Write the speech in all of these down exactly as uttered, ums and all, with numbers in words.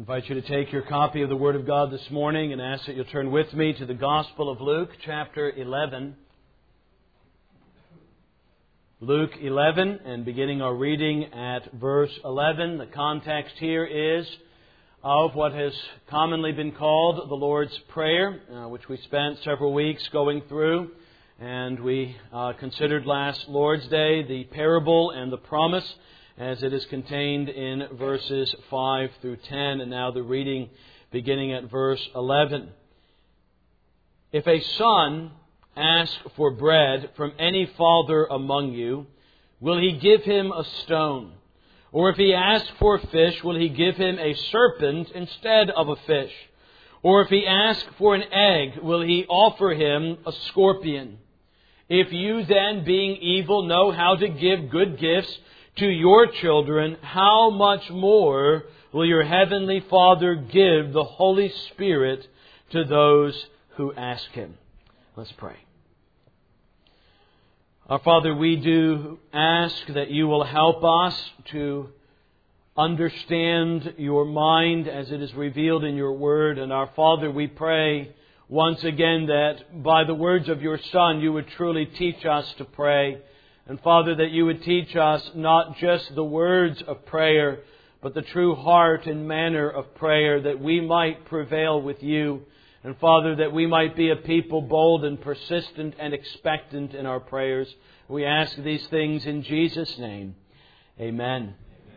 I invite you to take your copy of the Word of God this morning and ask that you'll turn with me to the Gospel of Luke, chapter eleven. Luke eleven, and beginning our reading at verse eleven. The context here is of what has commonly been called the Lord's Prayer, uh, which we spent several weeks going through. And we uh, considered last Lord's Day the parable and the promise, as it is contained in verses five through ten, and now the reading beginning at verse eleven. If a son ask for bread from any father among you, will he give him a stone? Or if he ask for fish, will he give him a serpent instead of a fish? Or if he ask for an egg, will he offer him a scorpion? If you then, being evil, know how to give good gifts to your children, how much more will your heavenly Father give the Holy Spirit to those who ask Him? Let's pray. Our Father, we do ask that you will help us to understand your mind as it is revealed in your word. And our Father, we pray once again that by the words of your Son, you would truly teach us to pray. And Father, that you would teach us not just the words of prayer, but the true heart and manner of prayer, that we might prevail with you. And Father, that we might be a people bold and persistent and expectant in our prayers. We ask these things in Jesus' name. Amen.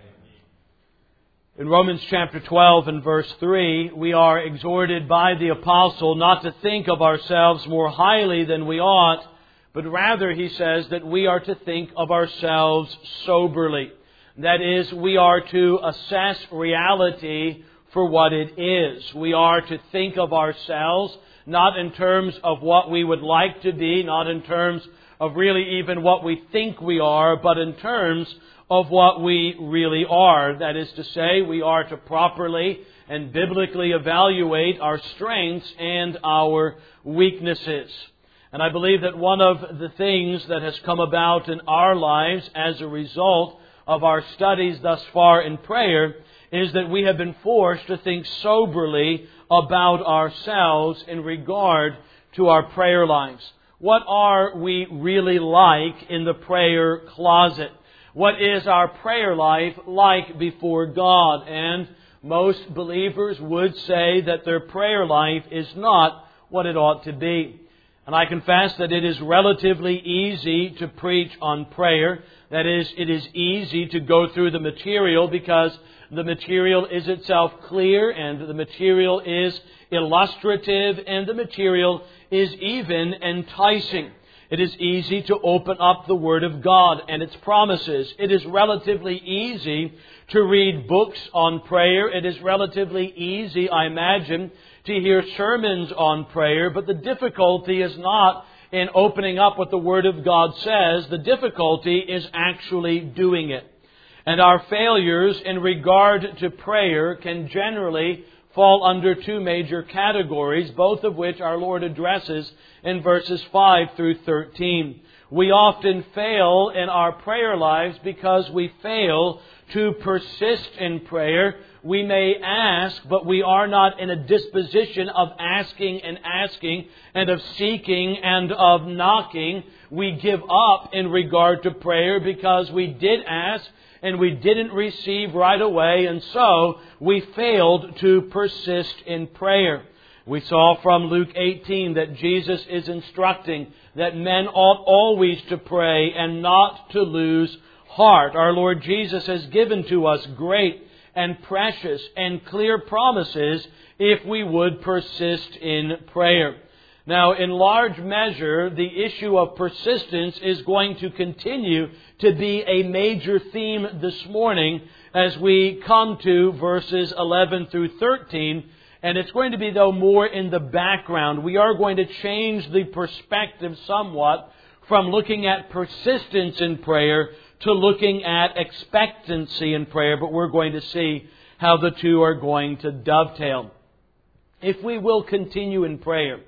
In Romans chapter twelve and verse three, we are exhorted by the apostle not to think of ourselves more highly than we ought, but rather, he says, that we are to think of ourselves soberly. That is, we are to assess reality for what it is. We are to think of ourselves not in terms of what we would like to be, not in terms of really even what we think we are, but in terms of what we really are. That is to say, we are to properly and biblically evaluate our strengths and our weaknesses. And I believe that one of the things that has come about in our lives as a result of our studies thus far in prayer is that we have been forced to think soberly about ourselves in regard to our prayer lives. What are we really like in the prayer closet? What is our prayer life like before God? And most believers would say that their prayer life is not what it ought to be. And I confess that it is relatively easy to preach on prayer. That is, it is easy to go through the material because the material is itself clear and the material is illustrative and the material is even enticing. It is easy to open up the Word of God and its promises. It is relatively easy to read books on prayer. It is relatively easy, I imagine, to hear sermons on prayer. But the difficulty is not in opening up what the Word of God says. The difficulty is actually doing it. And our failures in regard to prayer can generally fall under two major categories, both of which our Lord addresses in verses five through thirteen. We often fail in our prayer lives because we fail to persist in prayer. We may ask, but we are not in a disposition of asking and asking and of seeking and of knocking. We give up in regard to prayer because we did ask and we didn't receive right away, and so we failed to persist in prayer. We saw from Luke eighteen that Jesus is instructing that men ought always to pray and not to lose heart. Our Lord Jesus has given to us great and precious and clear promises if we would persist in prayer. Now, in large measure, the issue of persistence is going to continue to be a major theme this morning as we come to verses eleven through thirteen. And it's going to be, though, more in the background. We are going to change the perspective somewhat from looking at persistence in prayer to looking at expectancy in prayer. But we're going to see how the two are going to dovetail. If we will continue in prayer,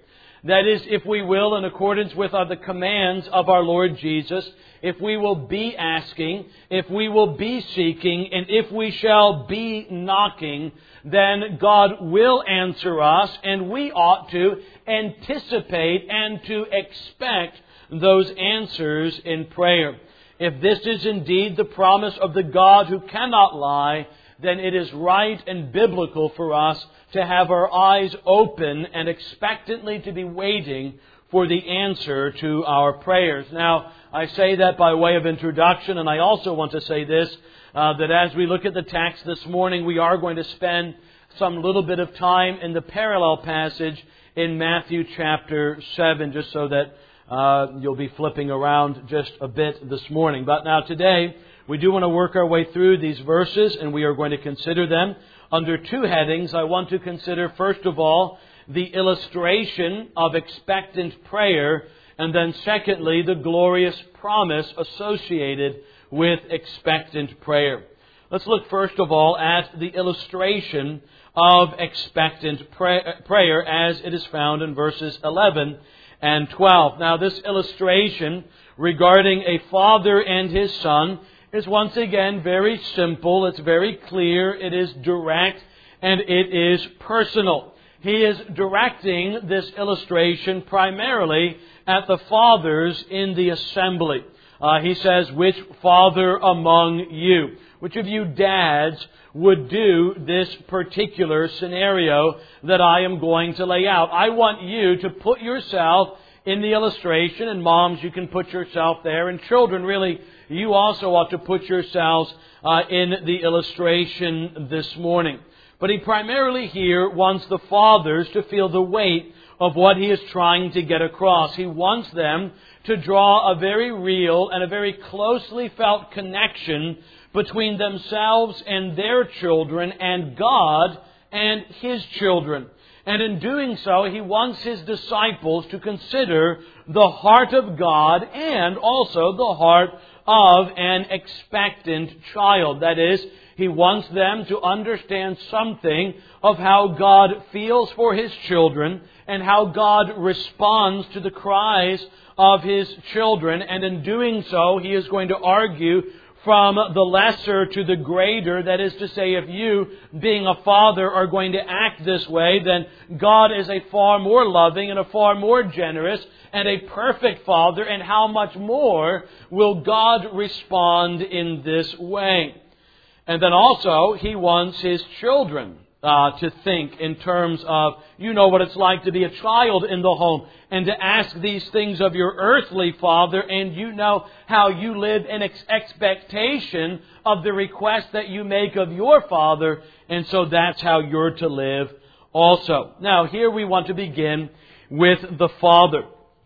That is, if we will, in accordance with the commands of our Lord Jesus, if we will be asking, if we will be seeking, and if we shall be knocking, then God will answer us, and we ought to anticipate and to expect those answers in prayer. If this is indeed the promise of the God who cannot lie, then it is right and biblical for us to have our eyes open and expectantly to be waiting for the answer to our prayers. Now, I say that by way of introduction, and I also want to say this, uh, that as we look at the text this morning, we are going to spend some little bit of time in the parallel passage in Matthew chapter seven, just so that uh, you'll be flipping around just a bit this morning. But now today, we do want to work our way through these verses, and we are going to consider them under two headings. I want to consider, first of all, the illustration of expectant prayer, and then secondly, the glorious promise associated with expectant prayer. Let's look first of all at the illustration of expectant prayer as it is found in verses eleven and twelve. Now, this illustration regarding a father and his son is once again very simple, it's very clear, it is direct, and it is personal. He is directing this illustration primarily at the fathers in the assembly. Uh, he says, which father among you? Which of you dads would do this particular scenario that I am going to lay out? I want you to put yourself in the illustration, and moms, you can put yourself there, and children, really, you also ought to put yourselves uh, in the illustration this morning. But he primarily here wants the fathers to feel the weight of what he is trying to get across. He wants them to draw a very real and a very closely felt connection between themselves and their children and God and His children. And in doing so, he wants his disciples to consider the heart of God and also the heart of an expectant child. That is, he wants them to understand something of how God feels for His children and how God responds to the cries of His children. And in doing so, he is going to argue from the lesser to the greater. That is to say, if you, being a father, are going to act this way, then God is a far more loving and a far more generous and a perfect Father. And how much more will God respond in this way? And then also, he wants his children uh, to think in terms of, you know what it's like to be a child in the home and to ask these things of your earthly father, and you know how you live in ex- expectation of the request that you make of your father, and so that's how you're to live also. Now, here we want to begin with the father.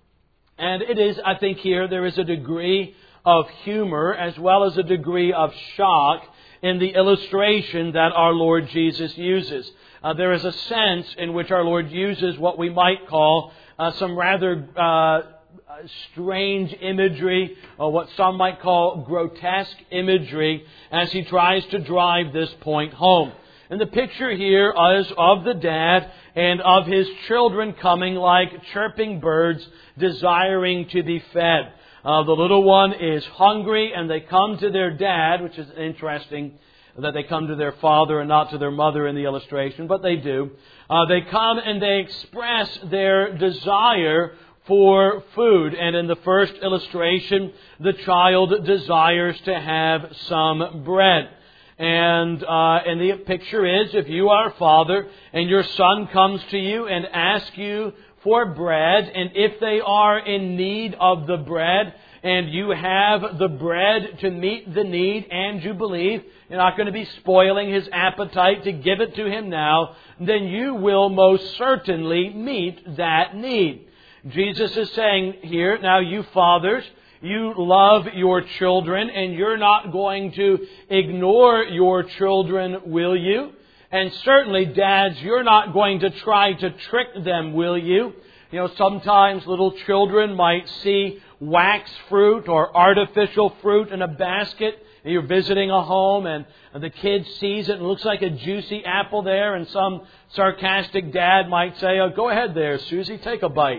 And it is, I think here, there is a degree of humor as well as a degree of shock in the illustration that our Lord Jesus uses. Uh, there is a sense in which our Lord uses what we might call uh, some rather uh, strange imagery, or what some might call grotesque imagery, as He tries to drive this point home. And the picture here is of the dad and of his children coming like chirping birds, desiring to be fed. Uh, the little one is hungry, and they come to their dad, which is interesting that they come to their father and not to their mother in the illustration, but they do. Uh, they come and they express their desire for food. And in the first illustration, the child desires to have some bread. And, uh, and the picture is, if you are a father and your son comes to you and asks you for bread, and if they are in need of the bread, and you have the bread to meet the need, and you believe you're not going to be spoiling his appetite to give it to him now, then you will most certainly meet that need. Jesus is saying here, now you fathers, you love your children, and you're not going to ignore your children, will you? And certainly, dads, you're not going to try to trick them, will you? You know, sometimes little children might see wax fruit or artificial fruit in a basket. And you're visiting a home and the kid sees it and it looks like a juicy apple there, and some sarcastic dad might say, oh, go ahead there, Susie, take a bite.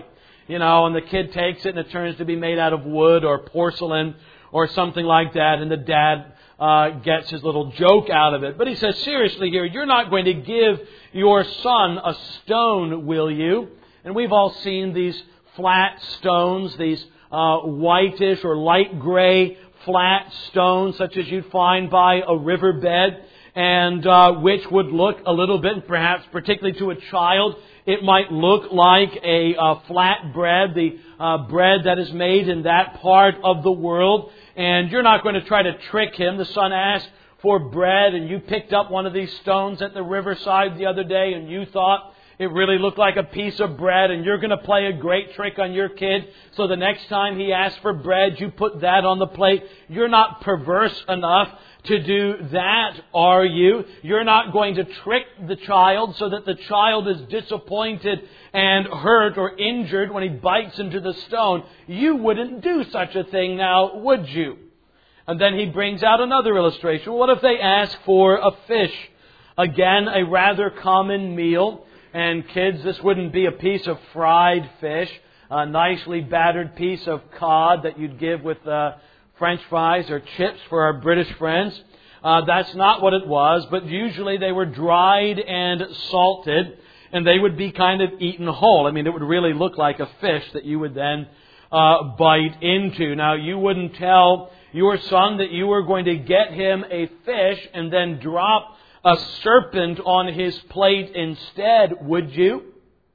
you know, and the kid takes it and it turns to be made out of wood or porcelain or something like that, and the dad uh, gets his little joke out of it. But he says, seriously here, you're not going to give your son a stone, will you? And we've all seen these flat stones, these uh, whitish or light gray flat stones, such as you'd find by a riverbed, and uh, which would look a little bit, perhaps particularly to a child, it might look like a uh, flat bread, the uh, bread that is made in that part of the world. And you're not going to try to trick him. The son asked for bread, and you picked up one of these stones at the riverside the other day, and you thought it really looked like a piece of bread, and you're going to play a great trick on your kid. So the next time he asks for bread, you put that on the plate. You're not perverse enough to do that, are you? You're not going to trick the child so that the child is disappointed and hurt or injured when he bites into the stone. You wouldn't do such a thing now, would you? And then he brings out another illustration. What if they ask for a fish? Again, a rather common meal. And kids, this wouldn't be a piece of fried fish, a nicely battered piece of cod that you'd give with uh, French fries or chips for our British friends. Uh, that's not what it was, but usually they were dried and salted, and they would be kind of eaten whole. I mean, it would really look like a fish that you would then uh, bite into. Now, you wouldn't tell your son that you were going to get him a fish and then drop a serpent on his plate instead, would you?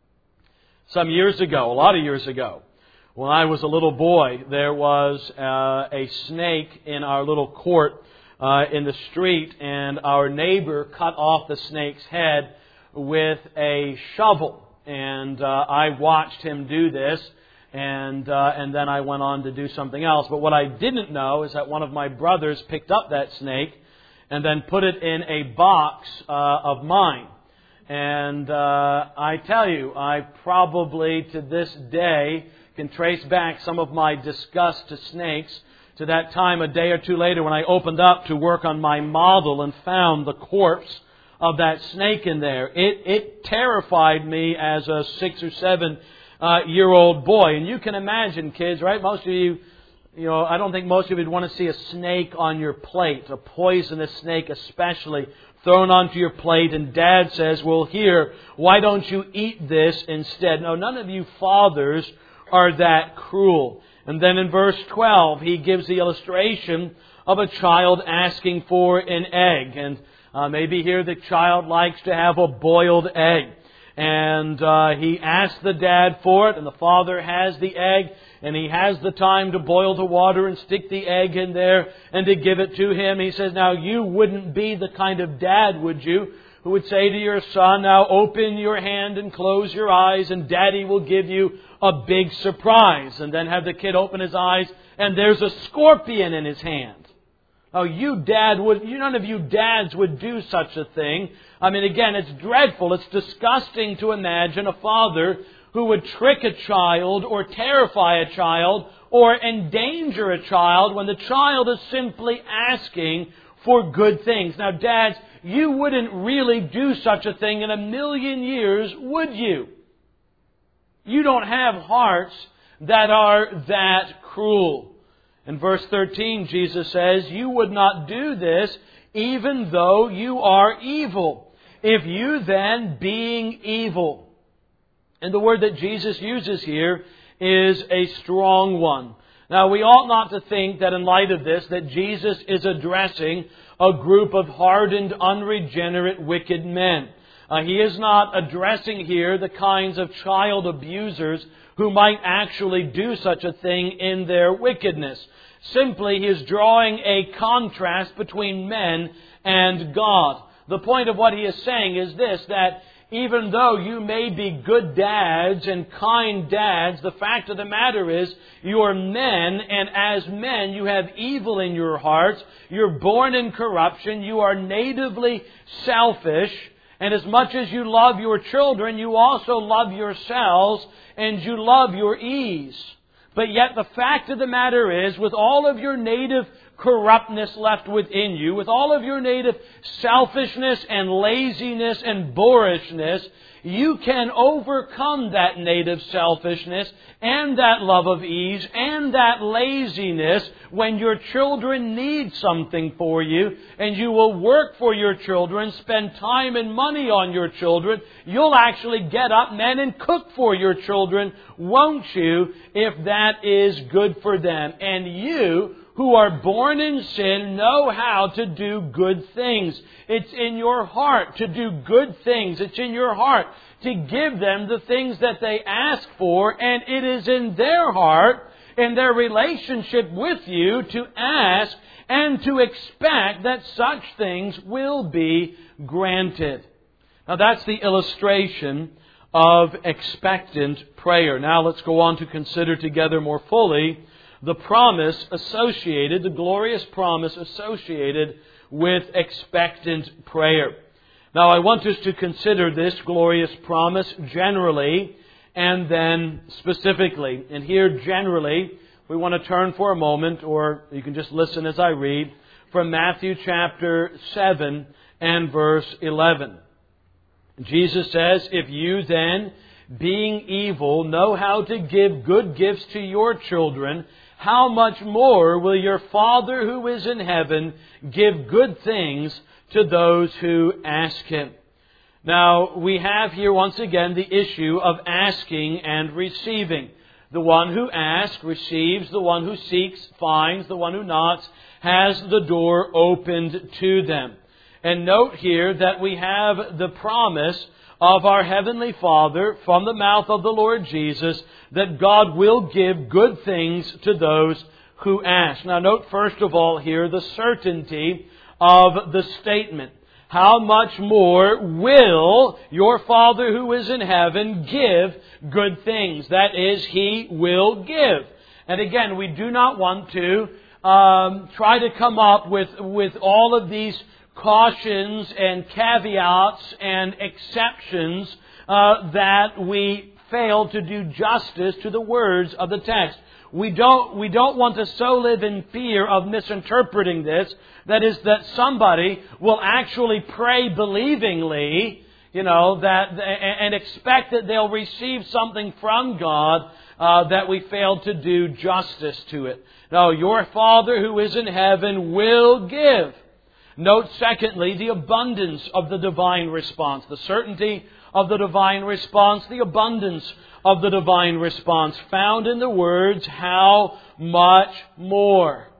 Some years ago, a lot of years ago, when I was a little boy, there was uh, a snake in our little court uh, in the street, and our neighbor cut off the snake's head with a shovel. And uh, I watched him do this, and uh, and then I went on to do something else. But what I didn't know is that one of my brothers picked up that snake and then put it in a box uh, of mine. And uh, I tell you, I probably to this day can trace back some of my disgust to snakes to that time a day or two later when I opened up to work on my model and found the corpse of that snake in there. It, it terrified me as a six or seven uh, year old boy. And you can imagine, kids, right? Most of you, you know, I don't think most of you would want to see a snake on your plate, a poisonous snake especially, thrown onto your plate, and Dad says, well, here, why don't you eat this instead? No, none of you fathers are that cruel. And then in verse twelve, he gives the illustration of a child asking for an egg. And uh, maybe here the child likes to have a boiled egg. And uh, he asks the dad for it, and the father has the egg, and he has the time to boil the water and stick the egg in there and to give it to him. He says, now you wouldn't be the kind of dad, would you, who would say to your son, now open your hand and close your eyes and Daddy will give you a big surprise. And then have the kid open his eyes and there's a scorpion in his hand. Oh, you dad would, you, none of you dads would do such a thing. I mean, again, it's dreadful. It's disgusting to imagine a father who would trick a child or terrify a child or endanger a child when the child is simply asking for good things. Now, dads, you wouldn't really do such a thing in a million years, would you? You don't have hearts that are that cruel. In verse thirteen, Jesus says, you would not do this even though you are evil. If you then, being evil. And the word that Jesus uses here is a strong one. Now, we ought not to think that in light of this, that Jesus is addressing a group of hardened, unregenerate, wicked men. Uh, he is not addressing here the kinds of child abusers who might actually do such a thing in their wickedness. Simply, he is drawing a contrast between men and God. The point of what he is saying is this, that even though you may be good dads and kind dads, the fact of the matter is you are men, and as men you have evil in your hearts. You're born in corruption. You are natively selfish. And as much as you love your children, you also love yourselves and you love your ease. But yet the fact of the matter is, with all of your native corruptness left within you, with all of your native selfishness and laziness and boorishness, you can overcome that native selfishness and that love of ease and that laziness when your children need something for you, and you will work for your children, spend time and money on your children. You'll actually get up, men, and cook for your children, won't you, if that is good for them. And you, who are born in sin, know how to do good things. It's in your heart to do good things. It's in your heart to give them the things that they ask for, and it is in their heart, in their relationship with you, to ask and to expect that such things will be granted. Now that's the illustration of expectant prayer. Now let's go on to consider together more fully the promise associated, the glorious promise associated with expectant prayer. Now I want us to consider this glorious promise generally and then specifically. And here generally, we want to turn for a moment, or you can just listen as I read, from Matthew chapter seven and verse eleven. Jesus says, "If you then, being evil, know how to give good gifts to your children, how much more will your Father who is in heaven give good things to those who ask Him?" Now, we have here once again the issue of asking and receiving. The one who asks receives, the one who seeks finds, the one who knocks has the door opened to them. And note here that we have the promise of our Heavenly Father from the mouth of the Lord Jesus that God will give good things to those who ask. Now note first of all here the certainty of the statement. How much more will your Father who is in heaven give good things? That is, He will give. And again, we do not want to um, try to come up with, with all of these cautions and caveats and exceptions uh, that we fail to do justice to the words of the text. We don't, we don't want to so live in fear of misinterpreting this, that is, that somebody will actually pray believingly, you know, that, and expect that they'll receive something from God, uh, that we fail to do justice to it. No, your Father who is in heaven will give. Note, secondly, the abundance of the divine response. The certainty of the divine response, the abundance of the divine response, found in the words, how much more?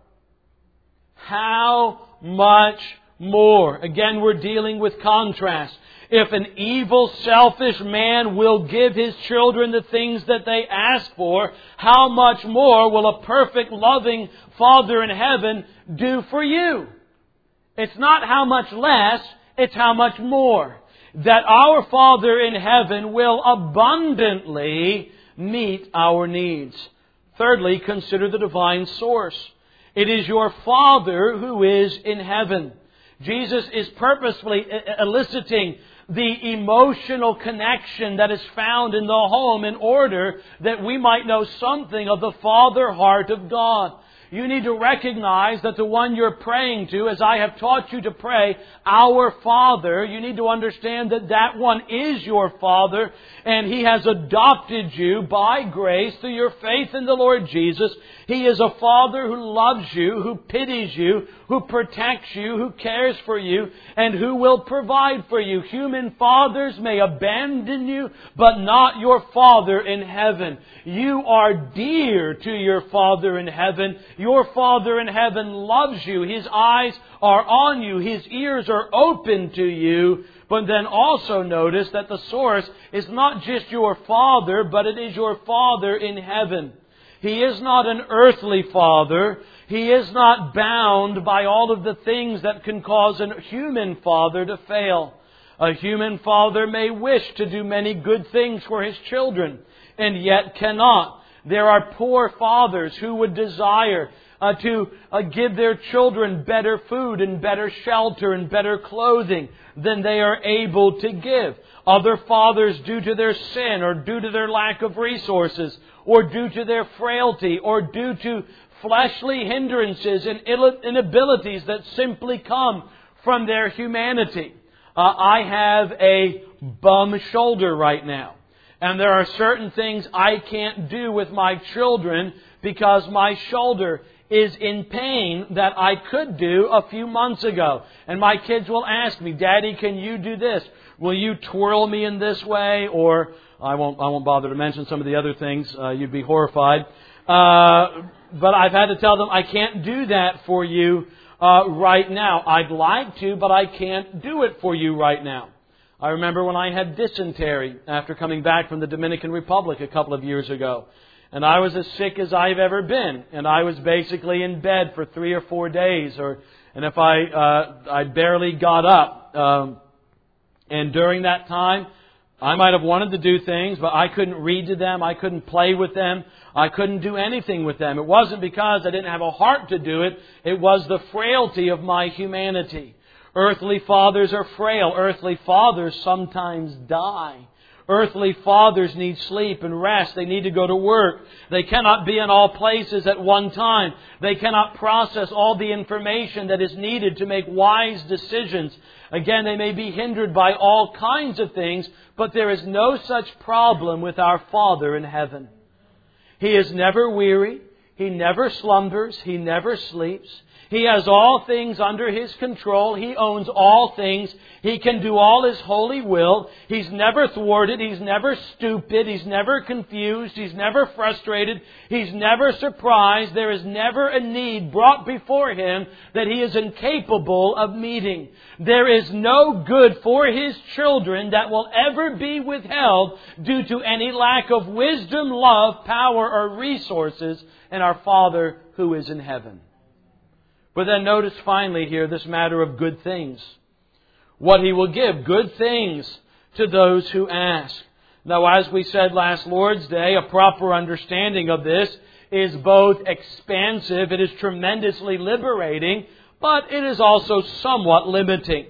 How much more? Again, we're dealing with contrast. If an evil, selfish man will give his children the things that they ask for, how much more will a perfect, loving Father in heaven do for you? It's not how much less, it's how much more. That our Father in heaven will abundantly meet our needs. Thirdly, consider the divine source. It is your Father who is in heaven. Jesus is purposefully eliciting the emotional connection that is found in the home in order that we might know something of the Father heart of God. You need to recognize that the one you're praying to, as I have taught you to pray, our Father, you need to understand that that one is your Father, and He has adopted you by grace through your faith in the Lord Jesus. He is a Father who loves you, who pities you, who protects you, who cares for you, and who will provide for you. Human fathers may abandon you, but not your Father in heaven. You are dear to your Father in heaven. Your Father in heaven loves you. His eyes are on you. His ears are open to you. But then also notice that the source is not just your Father, but it is your Father in heaven. He is not an earthly Father. He is not bound by all of the things that can cause a human father to fail. A human father may wish to do many good things for his children, and yet cannot. There are poor fathers who would desire uh, to uh, give their children better food and better shelter and better clothing than they are able to give. Other fathers, due to their sin or due to their lack of resources or due to their frailty or due to fleshly hindrances and inabilities that simply come from their humanity. Uh, I have a bum shoulder right now. And there are certain things I can't do with my children because my shoulder is in pain that I could do a few months ago. And my kids will ask me, Daddy, can you do this? Will you twirl me in this way? Or I won't I won't bother to mention some of the other things. Uh, you'd be horrified. Uh, but I've had to tell them, I can't do that for you uh, right now. I'd like to, but I can't do it for you right now. I remember when I had dysentery after coming back from the Dominican Republic a couple of years ago. And I was as sick as I've ever been. And I was basically in bed for three or four days. Or, and if I, uh, I barely got up. Um, and during that time, I might have wanted to do things, but I couldn't read to them. I couldn't play with them. I couldn't do anything with them. It wasn't because I didn't have a heart to do it. It was the frailty of my humanity. Earthly fathers are frail. Earthly fathers sometimes die. Earthly fathers need sleep and rest. They need to go to work. They cannot be in all places at one time. They cannot process all the information that is needed to make wise decisions. Again, they may be hindered by all kinds of things, but there is no such problem with our Father in heaven. He is never weary. He never slumbers. He never sleeps. He has all things under His control. He owns all things. He can do all His holy will. He's never thwarted. He's never stupid. He's never confused. He's never frustrated. He's never surprised. There is never a need brought before Him that He is incapable of meeting. There is no good for His children that will ever be withheld due to any lack of wisdom, love, power, or resources in our Father who is in heaven. But then notice finally here this matter of good things. What He will give, good things to those who ask. Now, as we said last Lord's Day, a proper understanding of this is both expansive, it is tremendously liberating, but it is also somewhat limiting.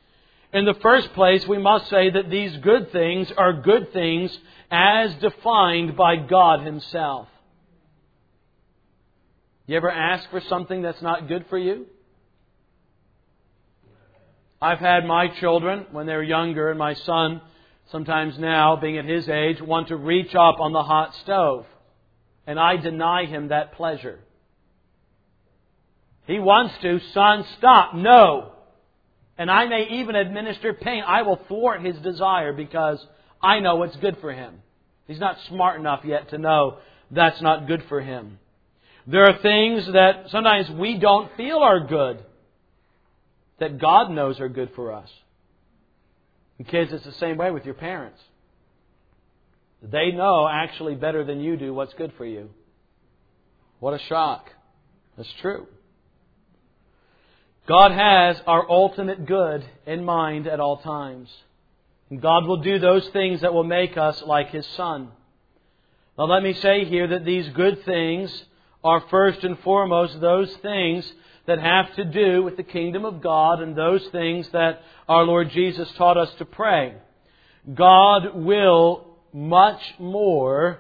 In the first place, we must say that these good things are good things as defined by God Himself. You ever ask for something that's not good for you? I've had my children, when they were younger, and my son, sometimes now, being at his age, want to reach up on the hot stove. And I deny him that pleasure. He wants to. Son, stop. No. And I may even administer pain. I will thwart his desire because I know what's good for him. He's not smart enough yet to know that's not good for him. There are things that sometimes we don't feel are good, that God knows are good for us. And kids, it's the same way with your parents. They know actually better than you do what's good for you. What a shock. That's true. God has our ultimate good in mind at all times. And God will do those things that will make us like His Son. Now let me say here that these good things are first and foremost those things that have to do with the kingdom of God and those things that our Lord Jesus taught us to pray. God will much more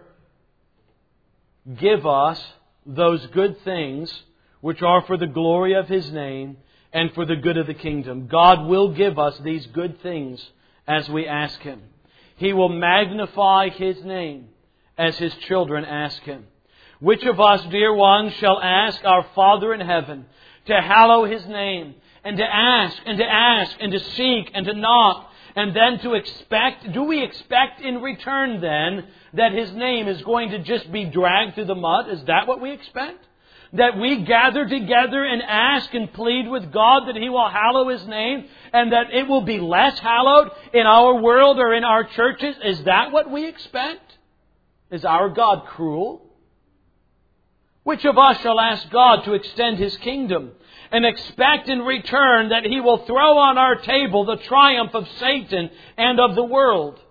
give us those good things which are for the glory of His name and for the good of the kingdom. God will give us these good things as we ask Him. He will magnify His name as His children ask Him. Which of us, dear ones, shall ask our Father in heaven to hallow His name, and to ask, and to ask, and to seek, and to knock, and then to expect? Do we expect in return then that His name is going to just be dragged through the mud? Is that what we expect? That we gather together and ask and plead with God that He will hallow His name, and that it will be less hallowed in our world or in our churches? Is that what we expect? Is our God cruel? Which of us shall ask God to extend His kingdom and expect in return that He will throw on our table the triumph of Satan and of the world?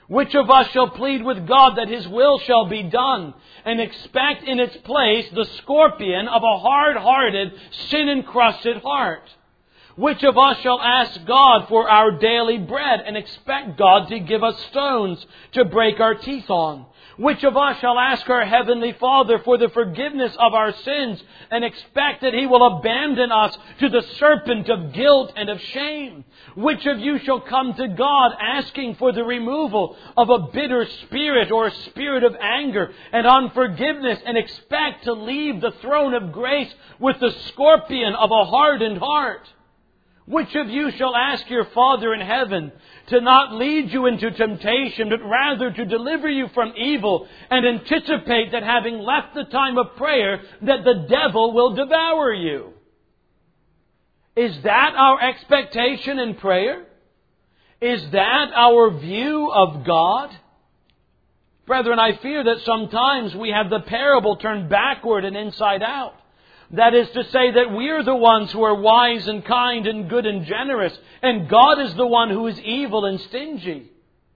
Which of us shall plead with God that His will shall be done, and expect in its place the scorpion of a hard-hearted, sin-encrusted heart? Which of us shall ask God for our daily bread, and expect God to give us stones to break our teeth on? Which of us shall ask our Heavenly Father for the forgiveness of our sins, and expect that He will abandon us to the serpent of guilt and of shame? Which of you shall come to God asking for the removal of a bitter spirit or a spirit of anger and unforgiveness, and expect to leave the throne of grace with the scorpion of a hardened heart? Which of you shall ask your Father in heaven to not lead you into temptation, but rather to deliver you from evil, and anticipate that having left the time of prayer, that the devil will devour you? Is that our expectation in prayer? Is that our view of God? Brethren, I fear that sometimes we have the parable turned backward and inside out. That is to say that we are the ones who are wise and kind and good and generous, and God is the one who is evil and stingy.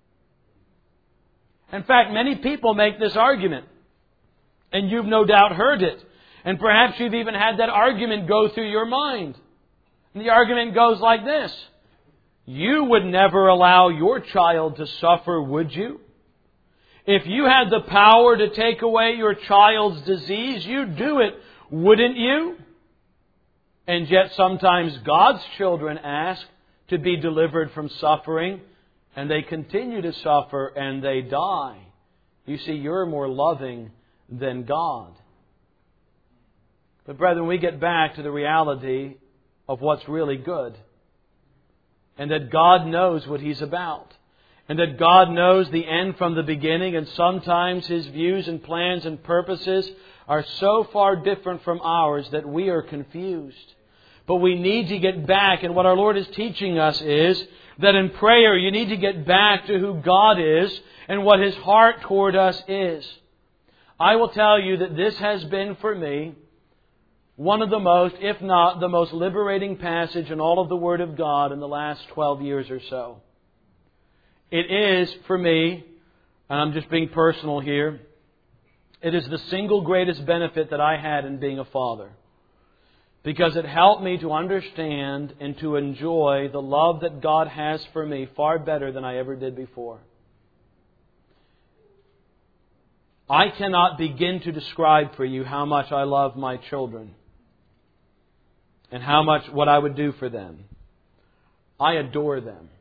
In fact, many people make this argument, and you've no doubt heard it, and perhaps you've even had that argument go through your mind. And the argument goes like this: you would never allow your child to suffer, would you? If you had the power to take away your child's disease, you'd do it, wouldn't you? And yet sometimes God's children ask to be delivered from suffering, and they continue to suffer and they die. You see, you're more loving than God. But brethren, we get back to the reality of what's really good. And that God knows what He's about. And that God knows the end from the beginning, and sometimes His views and plans and purposes are so far different from ours that we are confused. But we need to get back, and what our Lord is teaching us is that in prayer you need to get back to who God is and what His heart toward us is. I will tell you that this has been for me one of the most, if not the most liberating passage in all of the Word of God in the last twelve years or so. It is, for me, and I'm just being personal here, it is the single greatest benefit that I had in being a father. Because it helped me to understand and to enjoy the love that God has for me far better than I ever did before. I cannot begin to describe for you how much I love my children and how much what I would do for them. I adore them.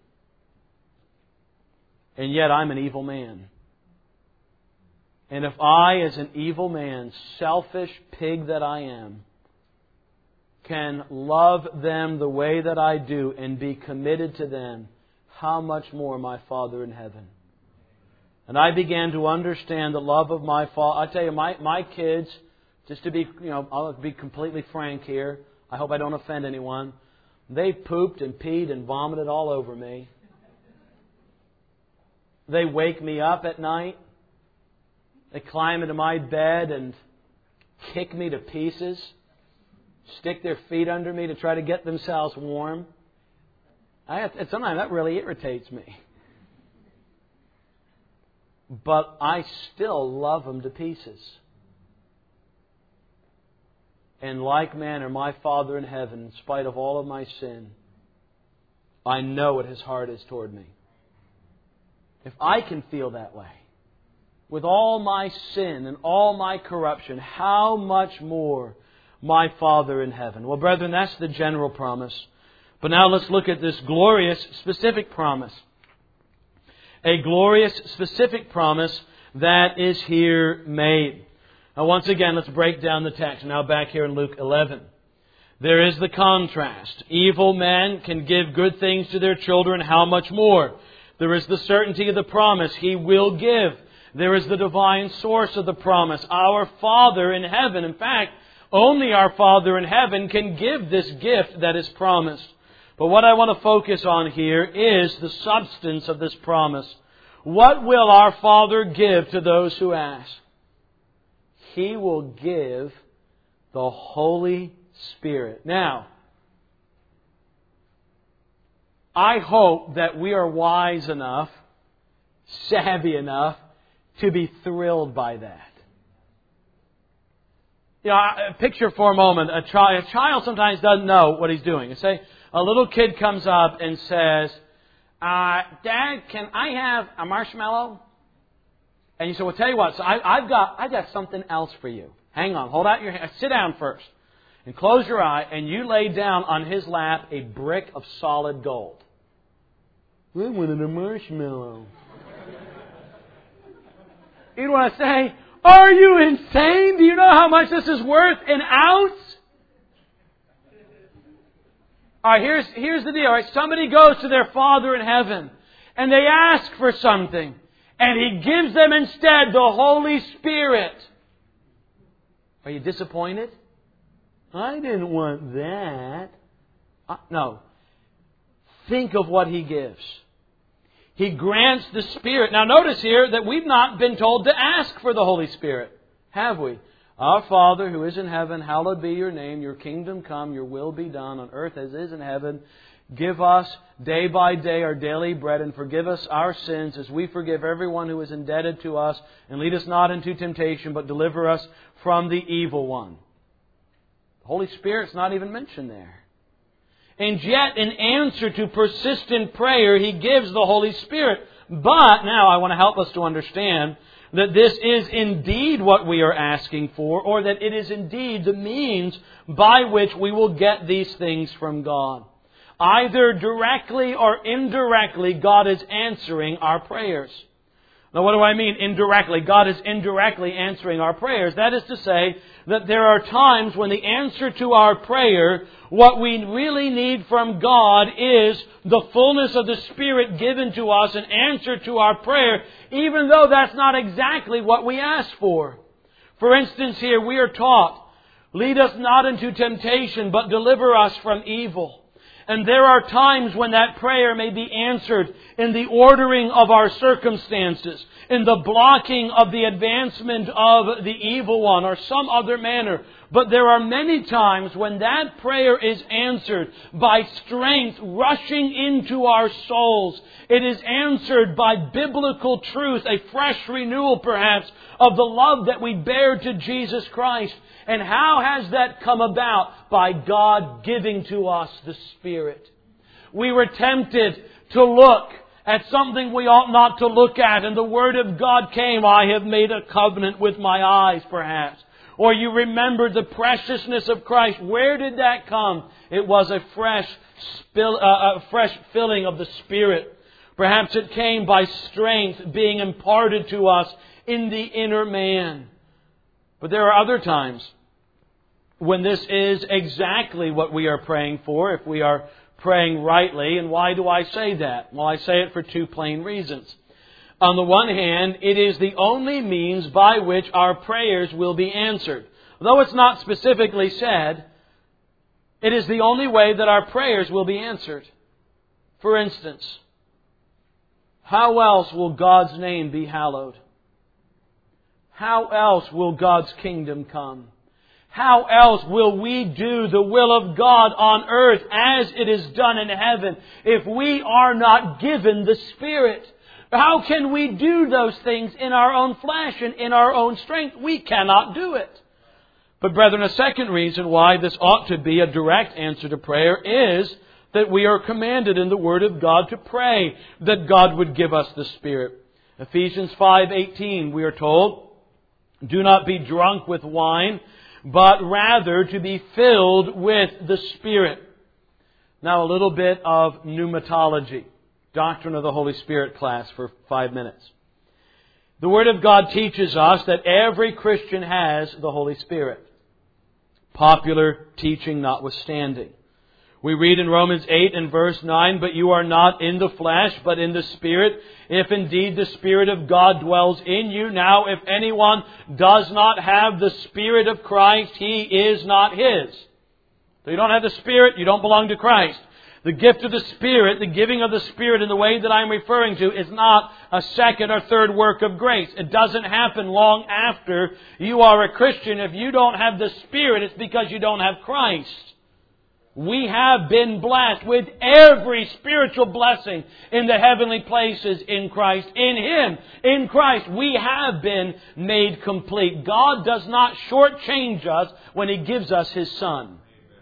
And yet I'm an evil man. And if I, as an evil man, selfish pig that I am, can love them the way that I do and be committed to them, how much more my Father in heaven? And I began to understand the love of my Father. I tell you, my, my kids, just to be, you know, I'll be completely frank here. I hope I don't offend anyone. They pooped and peed and vomited all over me. They wake me up at night. They climb into my bed and kick me to pieces. Stick their feet under me to try to get themselves warm. I have, and sometimes that really irritates me. But I still love them to pieces. In like manner, my Father in heaven, in spite of all of my sin, I know what His heart is toward me. If I can feel that way, with all my sin and all my corruption, how much more my Father in heaven? Well, brethren, that's the general promise. But now let's look at this glorious specific promise. A glorious specific promise that is here made. Now once again, let's break down the text. Now back here in Luke eleven. There is the contrast. Evil men can give good things to their children. How much more? There is the certainty of the promise. He will give. There is the divine source of the promise. Our Father in heaven. In fact, only our Father in heaven can give this gift that is promised. But what I want to focus on here is the substance of this promise. What will our Father give to those who ask? He will give the Holy Spirit. Now, I hope that we are wise enough savvy enough to be thrilled by that. You know, I- picture for a moment, a, chi- a child sometimes doesn't know what he's doing. Say a little kid comes up and says, uh, Dad, can I have a marshmallow? And you say, well, tell you what, so I, I've got I've got something else for you. Hang on, hold out your hand. Sit down first. And close your eye, and you lay down on his lap a brick of solid gold. I wanted a marshmallow. You know what I say? Are you insane? Do you know how much this is worth? An ounce? All right, here's, here's the deal. All right, somebody goes to their Father in heaven, and they ask for something, and He gives them instead the Holy Spirit. Are you disappointed? I didn't want that. Uh, no. Think of what He gives. He grants the Spirit. Now notice here that we've not been told to ask for the Holy Spirit, have we? Our Father who is in heaven, hallowed be your name. Your kingdom come, your will be done on earth as is in heaven. Give us day by day our daily bread, and forgive us our sins as we forgive everyone who is indebted to us. And lead us not into temptation, but deliver us from the evil one. The Holy Spirit's not even mentioned there. And yet, in answer to persistent prayer, He gives the Holy Spirit. But now I want to help us to understand that this is indeed what we are asking for, or that it is indeed the means by which we will get these things from God. Either directly or indirectly, God is answering our prayers. Now, what do I mean indirectly? God is indirectly answering our prayers. That is to say that there are times when the answer to our prayer, what we really need from God is the fullness of the Spirit given to us in answer to our prayer, even though that's not exactly what we ask for. For instance, here we are taught, lead us not into temptation, but deliver us from evil. And there are times when that prayer may be answered in the ordering of our circumstances, in the blocking of the advancement of the evil one, or some other manner. But there are many times when that prayer is answered by strength rushing into our souls. It is answered by biblical truth, a fresh renewal perhaps of the love that we bear to Jesus Christ. And how has that come about? By God giving to us the Spirit. We were tempted to look at something we ought not to look at, and the Word of God came, I have made a covenant with my eyes, perhaps. Or you remember the preciousness of Christ. Where did that come? It was a fresh, spill, uh, a fresh filling of the Spirit. Perhaps it came by strength being imparted to us in the inner man. But there are other times when this is exactly what we are praying for, if we are praying rightly. And why do I say that? Well, I say it for two plain reasons. On the one hand, it is the only means by which our prayers will be answered. Though it's not specifically said, it is the only way that our prayers will be answered. For instance, how else will God's name be hallowed? How else will God's kingdom come? How else will we do the will of God on earth as it is done in heaven if we are not given the Spirit? How can we do those things in our own flesh and in our own strength? We cannot do it. But brethren, a second reason why this ought to be a direct answer to prayer is that we are commanded in the Word of God to pray that God would give us the Spirit. Ephesians five eighteen, we are told, do not be drunk with wine, but rather to be filled with the Spirit. Now a little bit of pneumatology. Doctrine of the Holy Spirit class for five minutes. The Word of God teaches us that every Christian has the Holy Spirit. Popular teaching notwithstanding. We read in Romans eight and verse nine, but you are not in the flesh, but in the Spirit, if indeed the Spirit of God dwells in you. Now, if anyone does not have the Spirit of Christ, he is not His. So you don't have the Spirit, you don't belong to Christ. The gift of the Spirit, the giving of the Spirit in the way that I'm referring to, is not a second or third work of grace. It doesn't happen long after you are a Christian. If you don't have the Spirit, it's because you don't have Christ. We have been blessed with every spiritual blessing in the heavenly places in Christ. In Him, in Christ, we have been made complete. God does not shortchange us when He gives us His Son.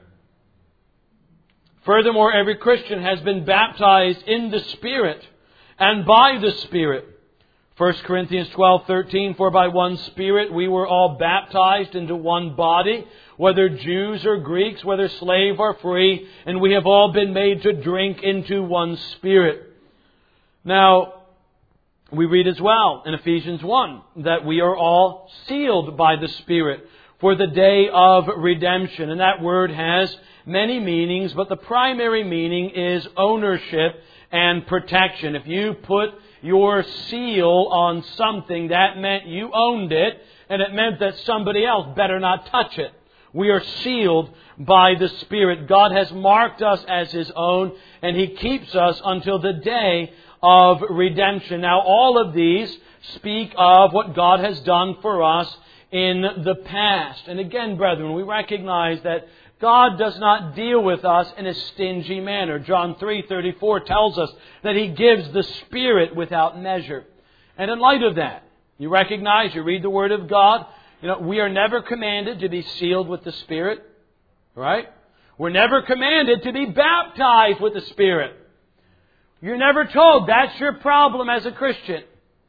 Furthermore, every Christian has been baptized in the Spirit and by the Spirit. First Corinthians twelve thirteen, for by one Spirit we were all baptized into one body, whether Jews or Greeks, whether slave or free, and we have all been made to drink into one Spirit. Now, we read as well in Ephesians one that we are all sealed by the Spirit for the day of redemption. And that word has many meanings, but the primary meaning is ownership and protection. If you put your seal on something, that meant you owned it, and it meant that somebody else better not touch it. We are sealed by the Spirit. God has marked us as His own, and He keeps us until the day of redemption. Now, all of these speak of what God has done for us in the past. And again, brethren, we recognize that God does not deal with us in a stingy manner. John three thirty-four tells us that He gives the Spirit without measure. And in light of that, you recognize, you read the Word of God, you know, we are never commanded to be sealed with the Spirit. Right? We're never commanded to be baptized with the Spirit. You're never told that's your problem as a Christian.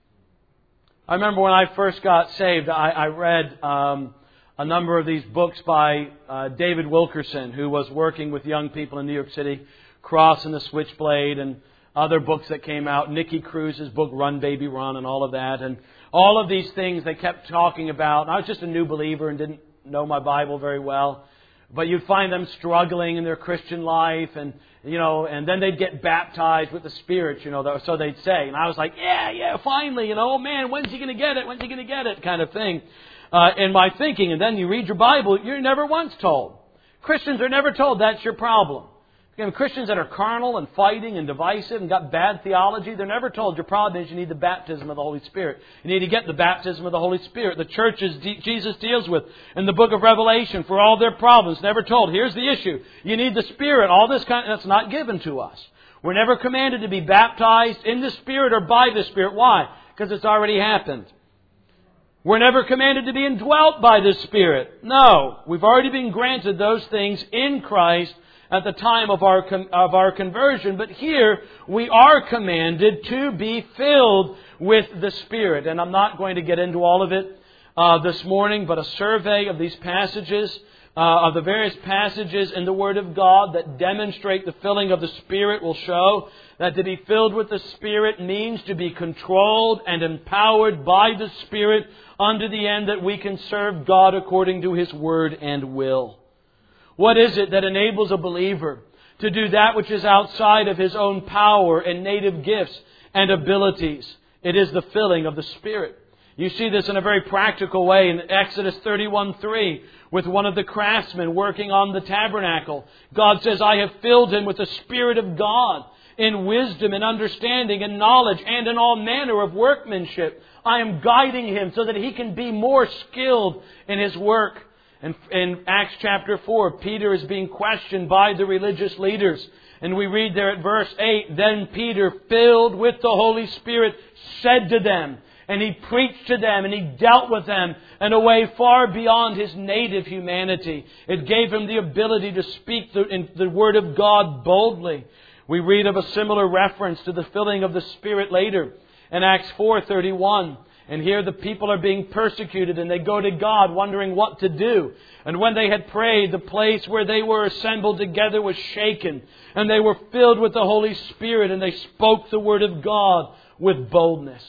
I remember when I first got saved, I, I read um, a number of these books by uh, David Wilkerson, who was working with young people in New York City, Cross and the Switchblade, and other books that came out, Nicky Cruz's book, Run Baby Run, and all of that. And all of these things they kept talking about. And I was just a new believer and didn't know my Bible very well. But you'd find them struggling in their Christian life, and you know, and then they'd get baptized with the Spirit, you know, so they'd say. And I was like, yeah, yeah, finally, you know, oh man, when's he going to get it? When's he going to get it? Kind of thing uh, in my thinking. And then you read your Bible, you're never once told. Christians are never told that's your problem. Again, Christians that are carnal and fighting and divisive and got bad theology, they're never told your problem is you need the baptism of the Holy Spirit. You need to get the baptism of the Holy Spirit. The churches Jesus deals with in the book of Revelation for all their problems, never told, here's the issue. You need the Spirit. All this kind, that's not given to us. We're never commanded to be baptized in the Spirit or by the Spirit. Why? Because it's already happened. We're never commanded to be indwelt by the Spirit. No, we've already been granted those things in Christ at the time of our of our conversion. But here we are commanded to be filled with the Spirit. And I'm not going to get into all of it uh, this morning, but a survey of these passages, uh, of the various passages in the Word of God that demonstrate the filling of the Spirit will show that to be filled with the Spirit means to be controlled and empowered by the Spirit unto the end that we can serve God according to His Word and will. What is it that enables a believer to do that which is outside of his own power and native gifts and abilities? It is the filling of the Spirit. You see this in a very practical way in Exodus thirty-one three with one of the craftsmen working on the tabernacle. God says, I have filled him with the Spirit of God in wisdom and understanding and knowledge and in all manner of workmanship. I am guiding him so that he can be more skilled in his work. And in Acts chapter four, Peter is being questioned by the religious leaders. And we read there at verse eight, then Peter, filled with the Holy Spirit, said to them, and he preached to them, and he dealt with them in a way far beyond his native humanity. It gave him the ability to speak the, in the Word of God boldly. We read of a similar reference to the filling of the Spirit later in Acts four thirty-one. And here the people are being persecuted and they go to God wondering what to do. And when they had prayed, the place where they were assembled together was shaken. And they were filled with the Holy Spirit and they spoke the Word of God with boldness.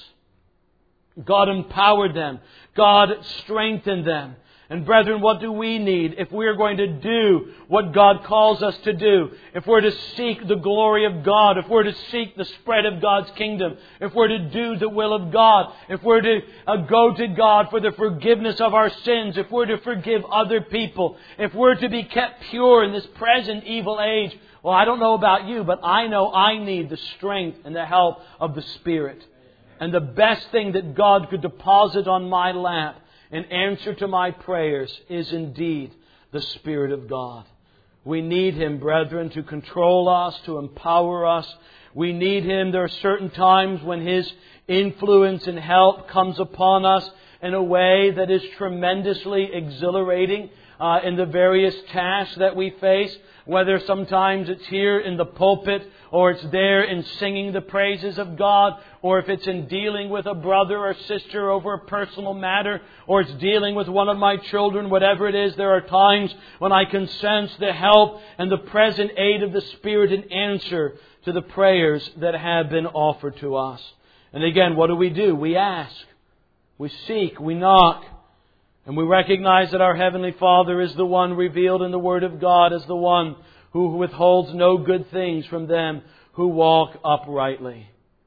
God empowered them. God strengthened them. And brethren, what do we need if we are going to do what God calls us to do? If we're to seek the glory of God, if we're to seek the spread of God's kingdom, if we're to do the will of God, if we're to uh, go to God for the forgiveness of our sins, if we're to forgive other people, if we're to be kept pure in this present evil age, well, I don't know about you, but I know I need the strength and the help of the Spirit. And the best thing that God could deposit on my lap in answer to my prayers is indeed the Spirit of God. We need Him, brethren, to control us, to empower us. We need Him. There are certain times when His influence and help comes upon us in a way that is tremendously exhilarating uh, in the various tasks that we face. Whether sometimes it's here in the pulpit, or it's there in singing the praises of God, or if it's in dealing with a brother or sister over a personal matter, or it's dealing with one of my children, whatever it is, there are times when I can sense the help and the present aid of the Spirit in answer to the prayers that have been offered to us. And again, what do we do? We ask, we seek, we knock. And we recognize that our Heavenly Father is the one revealed in the Word of God as the one who withholds no good things from them who walk uprightly.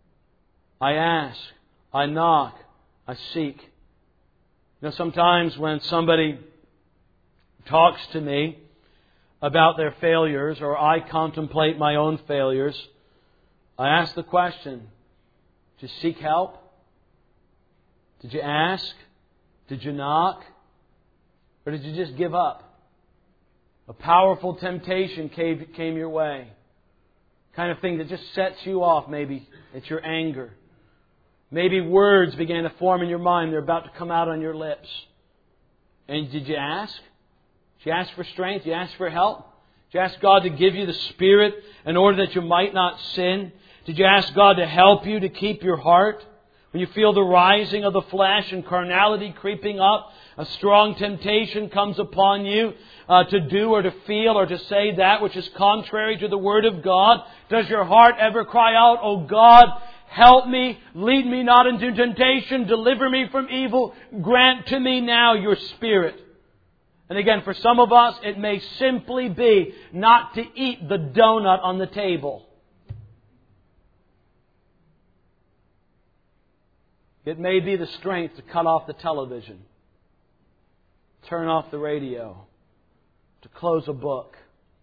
I ask, I knock, I seek. You know, sometimes when somebody talks to me about their failures, or I contemplate my own failures, I ask the question, did you seek help? Did you ask? Did you knock? Or did you just give up? A powerful temptation came, came your way. Kind of thing that just sets you off, maybe. It's your anger. Maybe words began to form in your mind. They're about to come out on your lips. And did you ask? Did you ask for strength? Did you ask for help? Did you ask God to give you the Spirit in order that you might not sin? Did you ask God to help you to keep your heart? When you feel the rising of the flesh and carnality creeping up, a strong temptation comes upon you uh, to do or to feel or to say that which is contrary to the Word of God. Does your heart ever cry out, "Oh God, help me, lead me not into temptation, deliver me from evil, grant to me now your Spirit"? And again, for some of us, it may simply be not to eat the donut on the table. It may be the strength to cut off the television, turn off the radio, to close a book,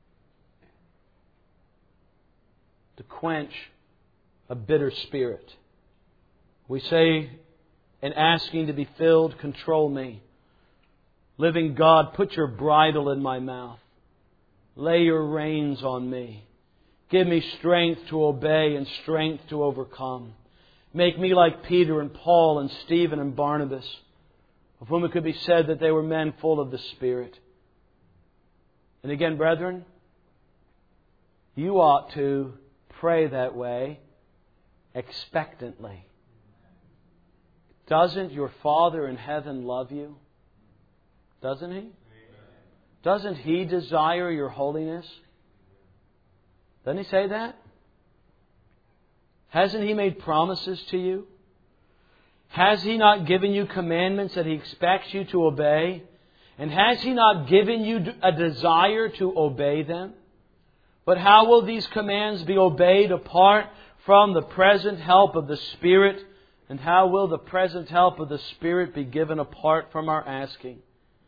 to quench a bitter spirit. We say, in asking to be filled, control me. Living God, put your bridle in my mouth. Lay your reins on me. Give me strength to obey and strength to overcome. Make me like Peter and Paul and Stephen and Barnabas, of whom it could be said that they were men full of the Spirit. And again, brethren, you ought to pray that way expectantly. Doesn't your Father in heaven love you? Doesn't He? Doesn't He desire your holiness? Doesn't He say that? Hasn't He made promises to you? Has He not given you commandments that He expects you to obey? And has He not given you a desire to obey them? But how will these commands be obeyed apart from the present help of the Spirit? And how will the present help of the Spirit be given apart from our asking?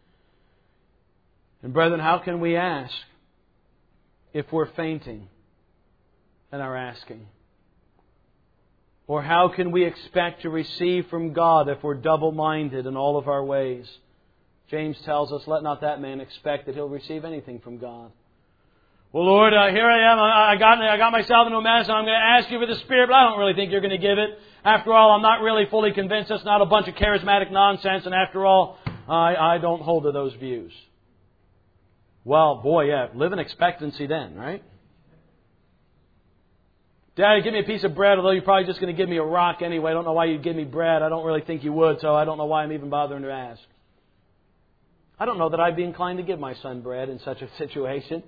And brethren, how can we ask if we're fainting in our asking? Or how can we expect to receive from God if we're double-minded in all of our ways? James tells us, let not that man expect that he'll receive anything from God. Well, Lord, uh, here I am. I got, I got myself into a mess, and I'm going to ask you for the Spirit, but I don't really think you're going to give it. After all, I'm not really fully convinced. It's not a bunch of charismatic nonsense, and after all, I, I don't hold to those views. Well, boy, yeah, live in expectancy then, right? Daddy, give me a piece of bread, although you're probably just going to give me a rock anyway. I don't know why you'd give me bread. I don't really think you would, so I don't know why I'm even bothering to ask. I don't know that I'd be inclined to give my son bread in such a situation.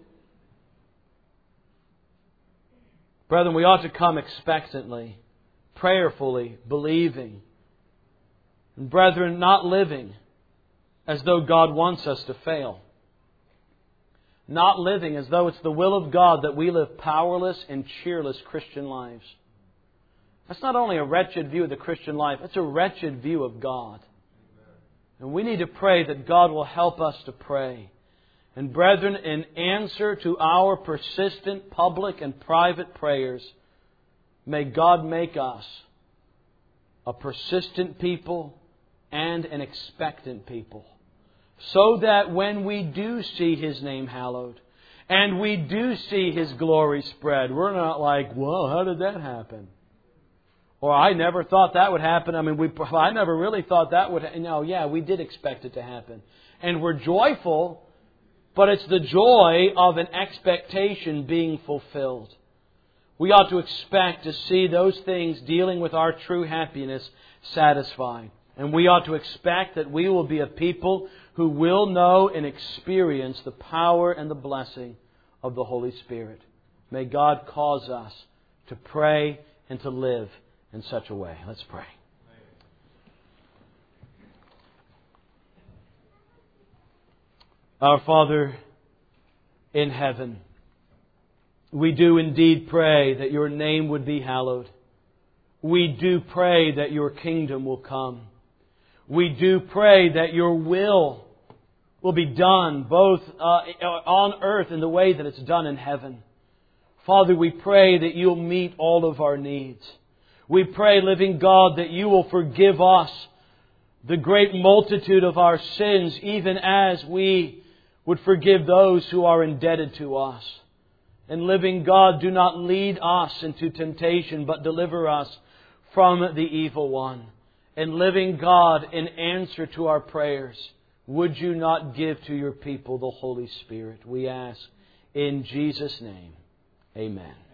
Brethren, we ought to come expectantly, prayerfully, believing. And brethren, not living as though God wants us to fail. Not living as though it's the will of God that we live powerless and cheerless Christian lives. That's not only a wretched view of the Christian life, it's a wretched view of God. And we need to pray that God will help us to pray. And brethren, in answer to our persistent public and private prayers, may God make us a persistent people and an expectant people. So that when we do see His name hallowed, And we do see His glory spread. We're not like, whoa, how did that happen? Or I never thought that would happen. I mean, we, I never really thought that would happen. No, yeah, we did expect it to happen. And we're joyful, but it's the joy of an expectation being fulfilled. We ought to expect to see those things dealing with our true happiness satisfied. And we ought to expect that we will be a people who will know and experience the power and the blessing of the Holy Spirit. May God cause us to pray and to live in such a way. Let's pray. Our Father in heaven, we do indeed pray that Your name would be hallowed. We do pray that Your kingdom will come. We do pray that Your will will be done both uh, on earth in the way that it's done in heaven. Father, we pray that You'll meet all of our needs. We pray, living God, that You will forgive us the great multitude of our sins, even as we would forgive those who are indebted to us. And living God, do not lead us into temptation, but deliver us from the evil one. And living God, in answer to our prayers, would You not give to Your people the Holy Spirit? We ask in Jesus' name. Amen.